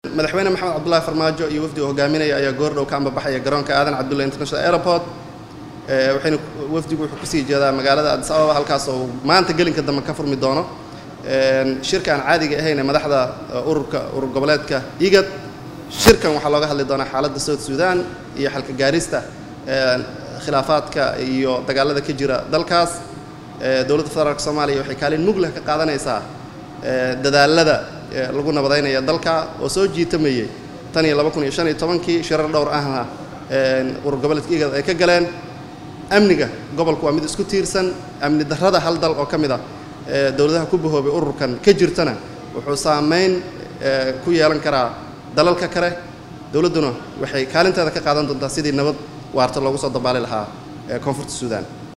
madaxweyne maxamed cabdullaahi farmaajo iyo wafdi hogaaminaya ayaa goordhow ka ambabaxaya garoonka aadan cabdulle international airport waxayna wafdigu wuxuu kusii jeedaa magaalada Addis Ababa halkaas oo maanta gelinka dambe ka furmi doono shirkan caadiga ahayna madaxda urur goboleedka IGAD shirkan waxaa looga hadli doonaa xaaladda South Sudan iyo xalka gaarista khilaafaadka iyo dagaalada ka jira dalkaas dawladda federaalka Soomaaliya waxay kaalin mug leh ka qaadanaysaa dadaalada lagu nabadaynayo dalka oo soo jiitamayay tan iyo 2015 shirar dhowr ahna urur goboleedka IGAD ay ka galeen amniga gobolku waa mid isku tiirsan amni darrada hal dal oo kamid ah dawladaha ku bahoobay ururkan ka jirtana wuxuu saameyn ku yeelan karaa dalalka kale dawladuna waxay kaalinteeda ka qaadan doontaa sidii nabad waarta loogu soo dabaali lahaa koonfurta Suudaan